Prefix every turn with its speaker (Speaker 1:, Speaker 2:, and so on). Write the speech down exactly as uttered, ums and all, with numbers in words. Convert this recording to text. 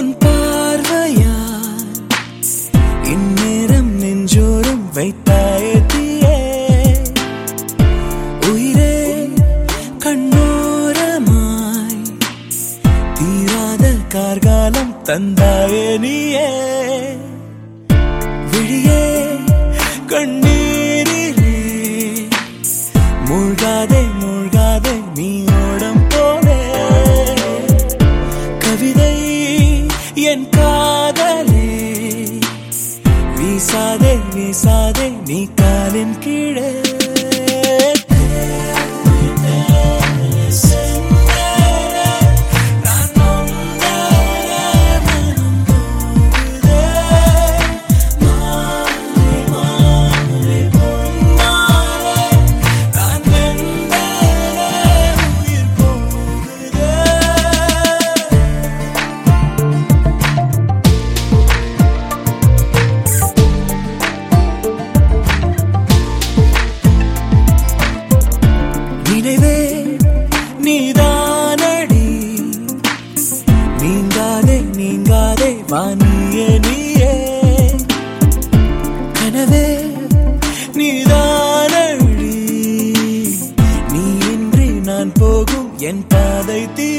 Speaker 1: உன் பார்வையால் இந்நேரம் நெஞ்சோரம் வைத்தாயே தீயே. உயிரே கண்ணோரமாய் தீராத கார்காலம் தந்தாயே நீயே. விழியே கண்ணீரிலே மூழ்காதே மூழ்காதே நீ ஓடம் போலே. கவிதை என் காதலே வீசாதே வீசாதே நீ காலின் கீழே. நினைவே நீதானடி நீங்காதே நீங்காதே வானியே நீயே. கனவே நீதானடி நீ இன்றி நான் போகும் என் பாதை தீ.